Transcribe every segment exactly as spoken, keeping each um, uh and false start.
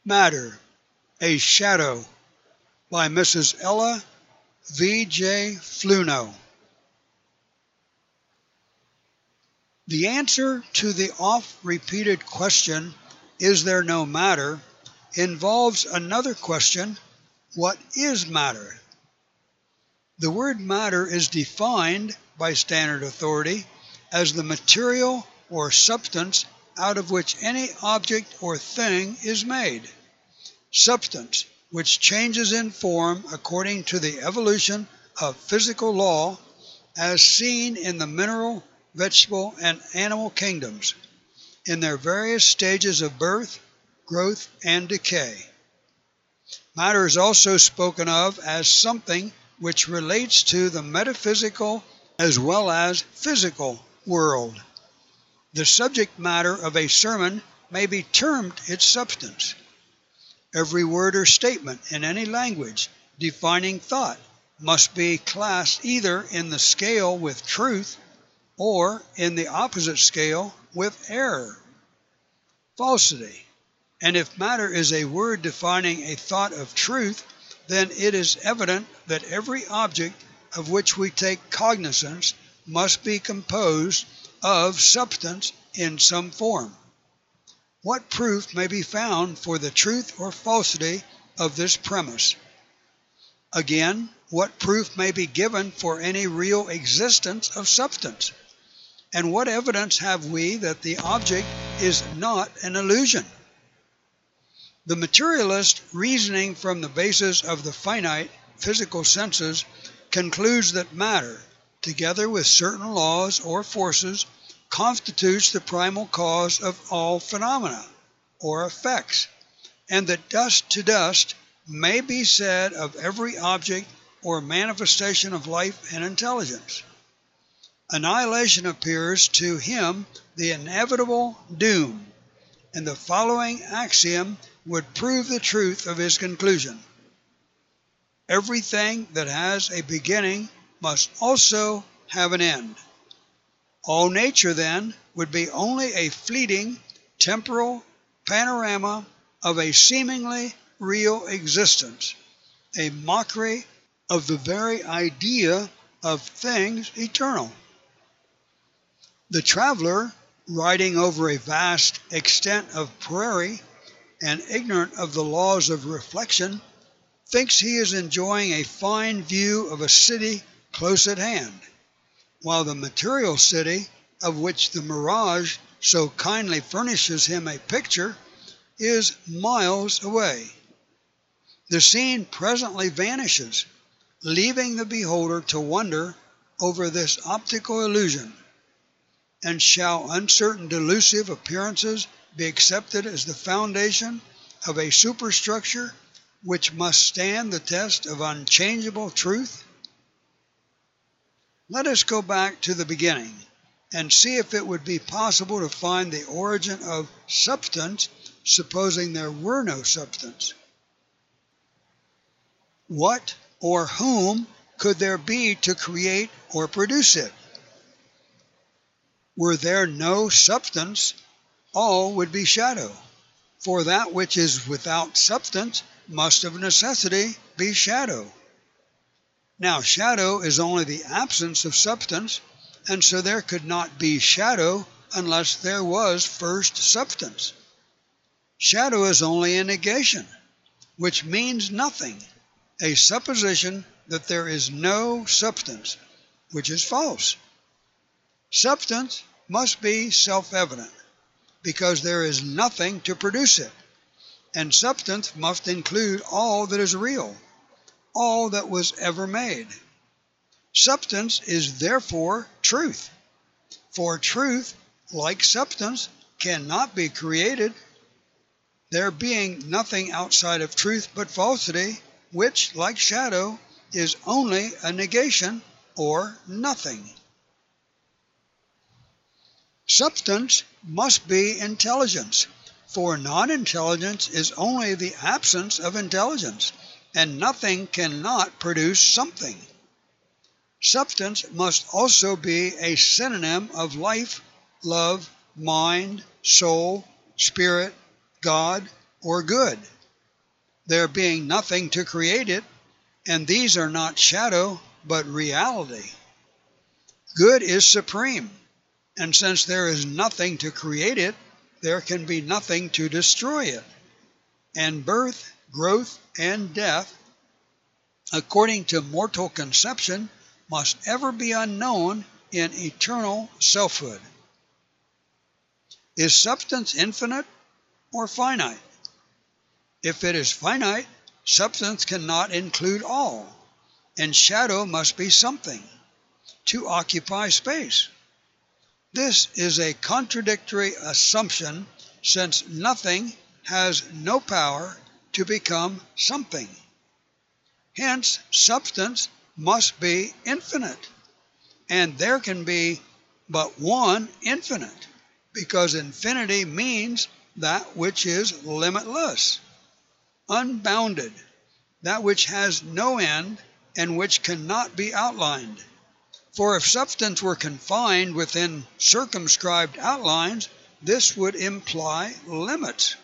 Matter, a Shadow by Missus Ella V J Fluno. The answer to the oft-repeated question, is there no matter, involves another question, what is matter? The word matter is defined by standard authority as the material or substance out of which any object or thing is made. Substance, which changes in form according to the evolution of physical law as seen in the mineral, vegetable, and animal kingdoms, in their various stages of birth, growth, and decay. Matter is also spoken of as something which relates to the metaphysical as well as physical world. The subject matter of a sermon may be termed its substance. Every word or statement in any language defining thought must be classed either in the scale with truth or in the opposite scale with error, falsity. And if matter is a word defining a thought of truth, then it is evident that every object of which we take cognizance must be composed of substance in some form. What proof may be found for the truth or falsity of this premise? Again, what proof may be given for any real existence of substance? And what evidence have we that the object is not an illusion? The materialist, reasoning from the basis of the finite physical senses, concludes that matter, together with certain laws or forces, constitutes the primal cause of all phenomena or effects, and that dust to dust may be said of every object or manifestation of life and intelligence. Annihilation appears to him the inevitable doom, and the following axiom would prove the truth of his conclusion. Everything that has a beginning must also have an end. All nature, then, would be only a fleeting, temporal panorama of a seemingly real existence, a mockery of the very idea of things eternal. The traveler, riding over a vast extent of prairie and ignorant of the laws of reflection, thinks he is enjoying a fine view of a city close at hand, while the material city, of which the mirage so kindly furnishes him a picture, is miles away. The scene presently vanishes, leaving the beholder to wonder over this optical illusion. And shall uncertain delusive appearances be accepted as the foundation of a superstructure which must stand the test of unchangeable truth? Let us go back to the beginning and see if it would be possible to find the origin of substance, supposing there were no substance. What or whom could there be to create or produce it? Were there no substance, all would be shadow, for that which is without substance must of necessity be shadow. Now, shadow is only the absence of substance, and so there could not be shadow unless there was first substance. Shadow is only a negation, which means nothing, a supposition that there is no substance, which is false. Substance must be self-evident, because there is nothing to produce it, and substance must include all that is real, all that was ever made. Substance is therefore truth, for truth, like substance, cannot be created, there being nothing outside of truth but falsity, which, like shadow, is only a negation or nothing. Substance must be intelligence, for non-intelligence is only the absence of intelligence, and nothing cannot produce something. Substance must also be a synonym of life, love, mind, soul, spirit, God, or good, there being nothing to create it, and these are not shadow, but reality. Good is supreme, and since there is nothing to create it, there can be nothing to destroy it. And birth, growth, and death, according to mortal conception, must ever be unknown in eternal selfhood. Is substance infinite or finite? If it is finite, substance cannot include all, and shadow must be something to occupy space. This is a contradictory assumption, since nothing has no power to become something. Hence, substance must be infinite, and there can be but one infinite, because infinity means that which is limitless, unbounded, that which has no end and which cannot be outlined. For if substance were confined within circumscribed outlines, this would imply limits.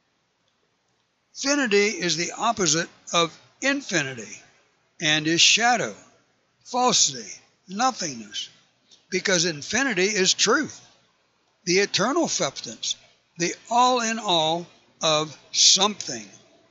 Finity is the opposite of infinity, and is shadow, falsity, nothingness, because infinity is truth, the eternal substance, the all-in-all of something.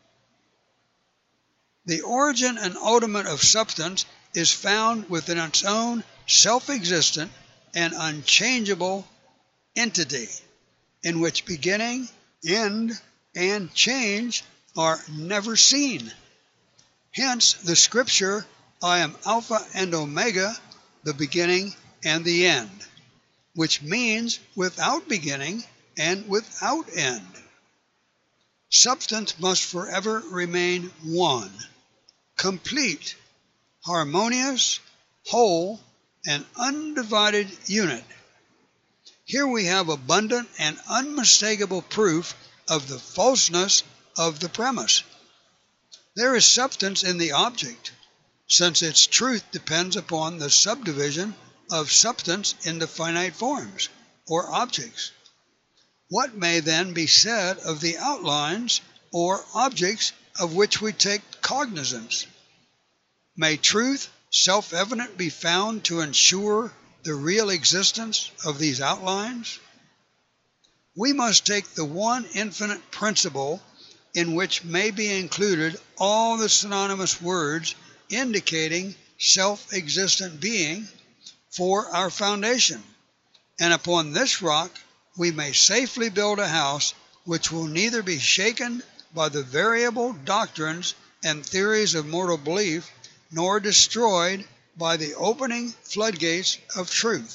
The origin and ultimate of substance is found within its own self-existent and unchangeable entity, in which beginning, end, and change are never seen. Hence the scripture, I am Alpha and Omega, the beginning and the end, which means without beginning and without end. Substance must forever remain one, complete, harmonious, whole, and undivided unit. Here we have abundant and unmistakable proof of the falseness of the premise. There is substance in the object, since its truth depends upon the subdivision of substance into finite forms, or objects. What may then be said of the outlines, or objects, of which we take cognizance? May truth, self-evident, be found to ensure the real existence of these outlines? We must take the one infinite principle in which may be included all the synonymous words indicating self-existent being for our foundation, and upon this rock we may safely build a house which will neither be shaken by the variable doctrines and theories of mortal belief, nor destroyed by the opening floodgates of truth.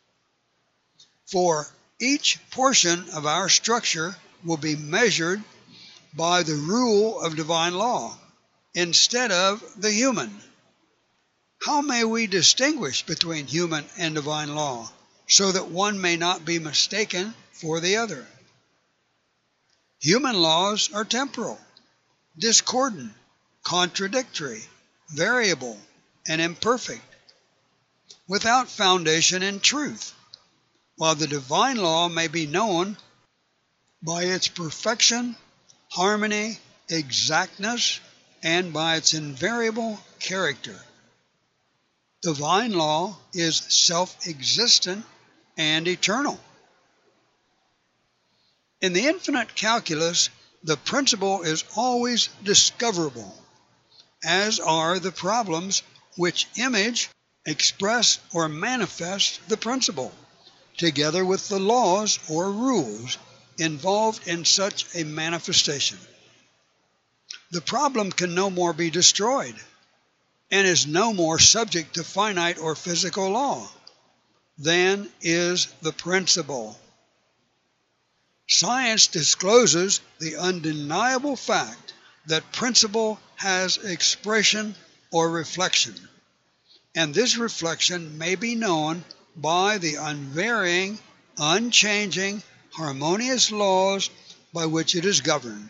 For each portion of our structure will be measured by the rule of divine law instead of the human. How may we distinguish between human and divine law, so that one may not be mistaken for the other? Human laws are temporal, discordant, contradictory, variable, and imperfect, without foundation in truth, while the divine law may be known by its perfection, harmony, exactness, and by its invariable character. Divine law is self-existent and eternal. In the infinite calculus, the principle is always discoverable, as are the problems which image, express, or manifest the principle, together with the laws or rules involved in such a manifestation. The problem can no more be destroyed, and is no more subject to finite or physical law, than is the principle. Science discloses the undeniable fact that principle has expression or reflection, and this reflection may be known by the unvarying, unchanging, harmonious laws by which it is governed.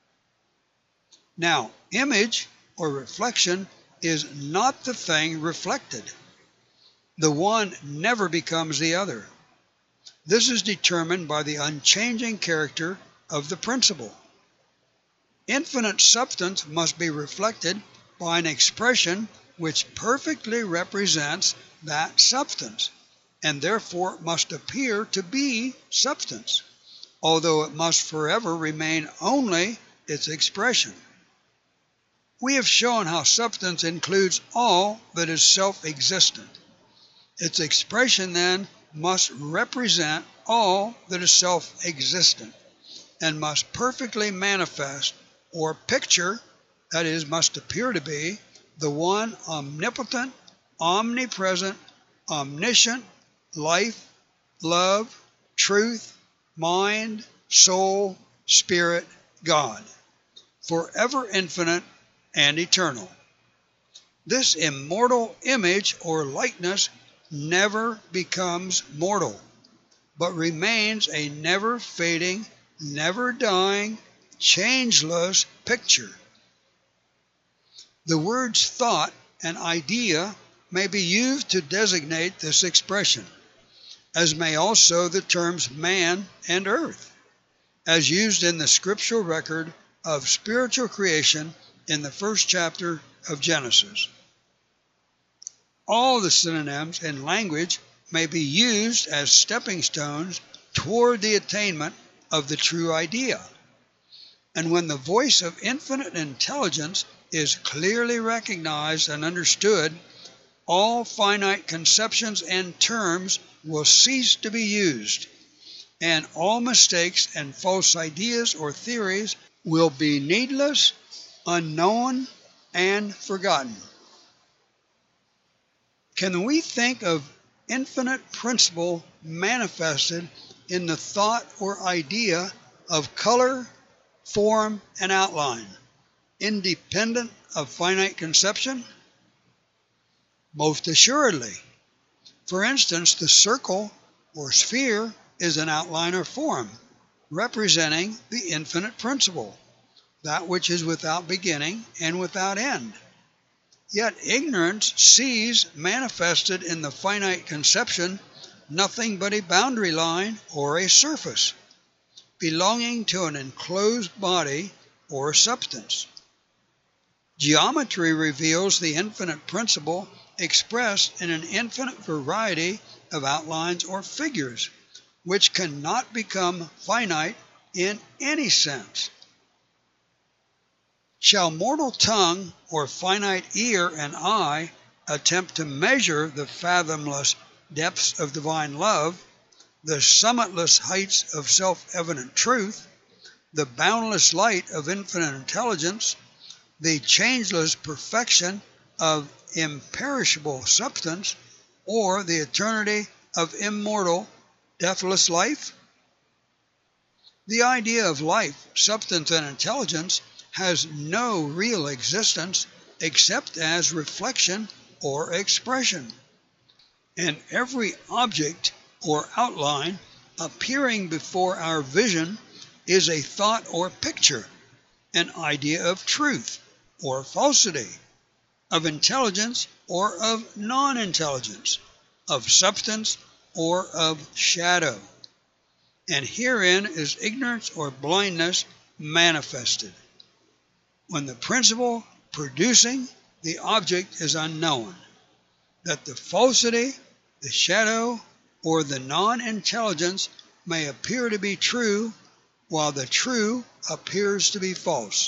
Now, image or reflection is not the thing reflected. The one never becomes the other. This is determined by the unchanging character of the principle. Infinite substance must be reflected by an expression which perfectly represents that substance, and therefore must appear to be substance, although it must forever remain only its expression. We have shown how substance includes all that is self-existent. Its expression, then, must represent all that is self-existent, and must perfectly manifest or picture, that is, must appear to be, the one omnipotent, omnipresent, omniscient, life, love, truth, mind, soul, spirit, God, forever infinite and eternal. This immortal image or likeness never becomes mortal, but remains a never-fading, never-dying, changeless picture. The words thought and idea may be used to designate this expression, as may also the terms man and earth, as used in the scriptural record of spiritual creation in the first chapter of Genesis. All the synonyms in language may be used as stepping stones toward the attainment of the true idea. And when the voice of infinite intelligence is clearly recognized and understood, all finite conceptions and terms will cease to be used, and all mistakes and false ideas or theories will be needless, unknown, and forgotten. Can we think of infinite principle manifested in the thought or idea of color, form, and outline, independent of finite conception? Most assuredly. For instance, the circle or sphere is an outline or form, representing the infinite principle, that which is without beginning and without end. Yet ignorance sees manifested in the finite conception nothing but a boundary line or a surface, belonging to an enclosed body or substance. Geometry reveals the infinite principle expressed in an infinite variety of outlines or figures, which cannot become finite in any sense. Shall mortal tongue or finite ear and eye attempt to measure the fathomless depths of divine love, the summitless heights of self-evident truth, the boundless light of infinite intelligence, the changeless perfection of imperishable substance, or the eternity of immortal, deathless life? The idea of life, substance, and intelligence has no real existence except as reflection or expression. And every object or outline appearing before our vision is a thought or picture, an idea of truth or falsity, of intelligence or of non-intelligence, of substance or of shadow. And herein is ignorance or blindness manifested, when the principle producing the object is unknown, that the falsity, the shadow, or the non-intelligence may appear to be true, while the true appears to be false.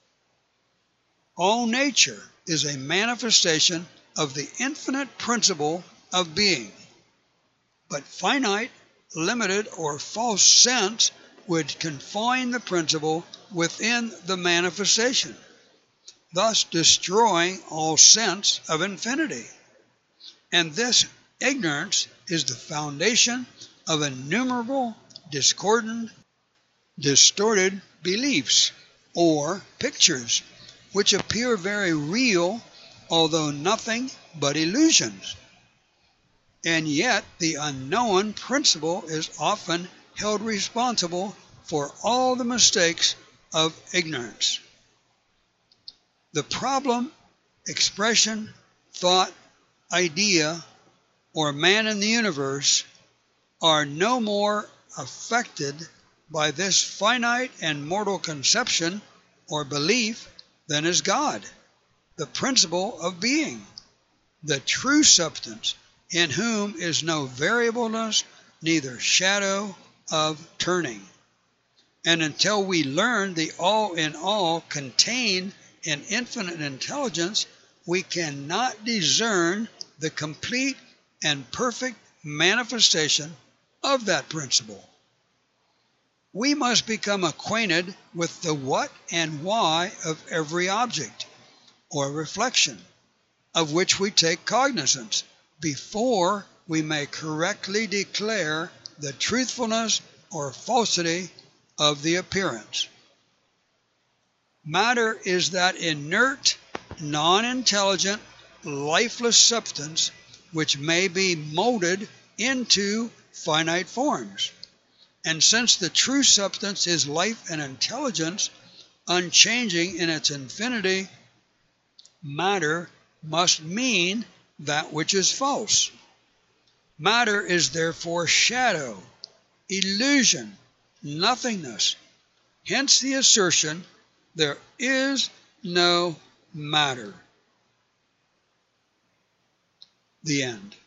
All nature is a manifestation of the infinite principle of being, but finite, limited, or false sense would confine the principle within the manifestation, thus destroying all sense of infinity. And this ignorance is the foundation of innumerable discordant, distorted beliefs or pictures, which appear very real, although nothing but illusions. And yet the unknown principle is often held responsible for all the mistakes of ignorance. The problem, expression, thought, idea, or man in the universe are no more affected by this finite and mortal conception or belief than is God, the principle of being, the true substance, in whom is no variableness, neither shadow of turning. And until we learn the all in all contained in infinite intelligence, we cannot discern the complete and perfect manifestation of that principle. We must become acquainted with the what and why of every object or reflection of which we take cognizance before we may correctly declare the truthfulness or falsity of the appearance. Matter is that inert, non-intelligent, lifeless substance which may be molded into finite forms. And since the true substance is life and intelligence, unchanging in its infinity, matter must mean that which is false. Matter is therefore shadow, illusion, nothingness. Hence the assertion, there is no matter. The end.